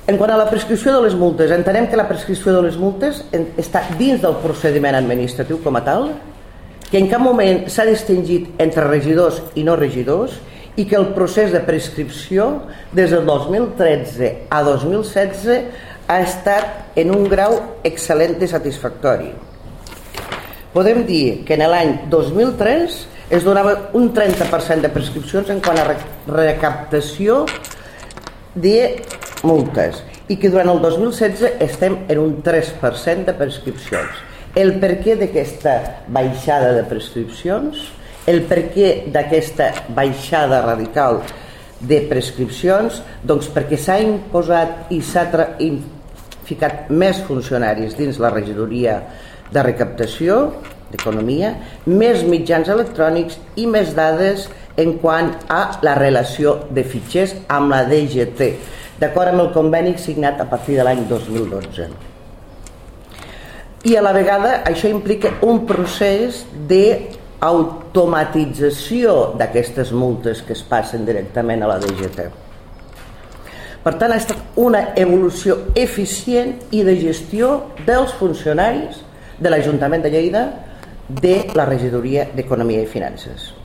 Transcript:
En quant a la prescripció de les multes, entenem que la prescripció de les multes està dins del procediment administratiu com a tal, que en cap moment s'ha distingit entre regidors i no regidors i que el procés de prescripció des del 2013 a 2016 ha estat en un grau excel·lent i satisfactori. Podem dir que en l'any 2003 es donava un 30% de prescripcions en quant a recaptació de multes i que durant el 2016 estem en un 3% de prescripcions. El perquè d'aquesta baixada de prescripcions, el perquè d'aquesta baixada radical de prescripcions, doncs perquè s'ha imposat i s'ha ficat més funcionaris dins la regidoria de recaptació, d'economia, més mitjans electrònics i més dades en quant a la relació de fitxers amb la DGT, d'acord amb el conveni signat a partir de l'any 2012. I a la vegada això implica un procés d'automatització d'aquestes multes que es passen directament a la DGT. Per tant, ha estat una evolució eficient i de gestió dels funcionaris de l'Ajuntament de Lleida de la regidoria d'Economia i Finances.